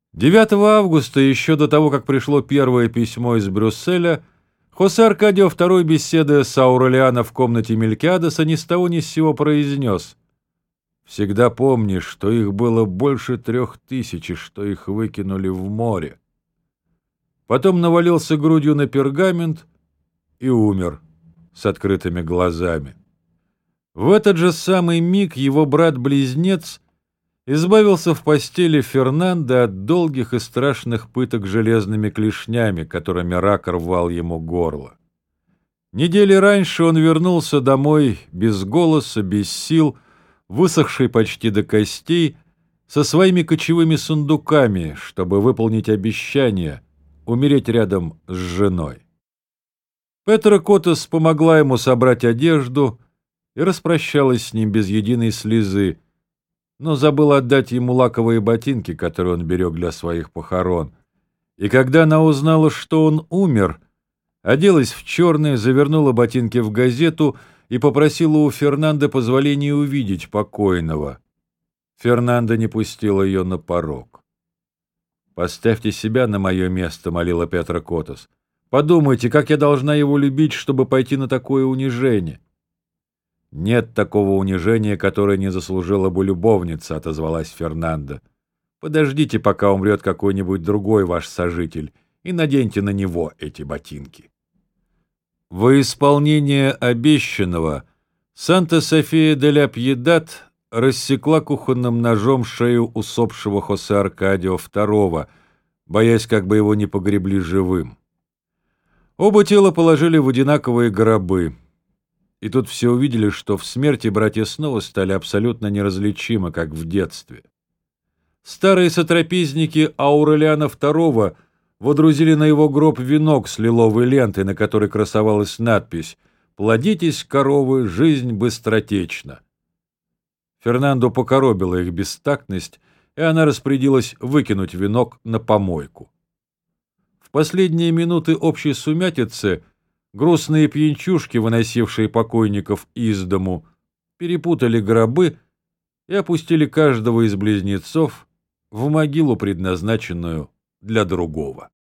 9 августа, еще до того, как пришло первое письмо из Брюсселя, Хосе Аркадио II, беседуя с Аурелиано в комнате Мелькиадеса, ни с того ни с сего произнес: «Всегда помни, что их было больше 3000, что их выкинули в море». Потом навалился грудью на пергамент и умер с открытыми глазами. В этот же самый миг его брат-близнец избавился в постели Фернандо от долгих и страшных пыток железными клешнями, которыми рак рвал ему горло. Недели раньше он вернулся домой без голоса, без сил, высохший почти до костей, со своими кочевыми сундуками, чтобы выполнить обещание умереть рядом с женой. Петра Котес помогла ему собрать одежду и распрощалась с ним без единой слезы, но забыла отдать ему лаковые ботинки, которые он берег для своих похорон. И когда она узнала, что он умер, оделась в черное, завернула ботинки в газету и попросила у Фернандо позволения увидеть покойного. Фернандо не пустила ее на порог. «Поставьте себя на мое место», — молила Петра Котес. «Подумайте, как я должна его любить, чтобы пойти на такое унижение». «Нет такого унижения, которое не заслужила бы любовница», — отозвалась Фернандо. «Подождите, пока умрет какой-нибудь другой ваш сожитель, и наденьте на него эти ботинки». Во исполнение обещанного Санта-София де ля Пьедад рассекла кухонным ножом шею усопшего Хосе Аркадио II, боясь, как бы его не погребли живым. Оба тела положили в одинаковые гробы. И тут все увидели, что в смерти братья снова стали абсолютно неразличимы, как в детстве. Старые сотрапезники Аурелиано II водрузили на его гроб венок с лиловой лентой, на которой красовалась надпись «Плодитесь, коровы, жизнь быстротечна». Фернандо покоробила их бестактность, и она распорядилась выкинуть венок на помойку. В последние минуты общей сумятицы грустные пьянчушки, выносившие покойников из дому, перепутали гробы и опустили каждого из близнецов в могилу, предназначенную для другого.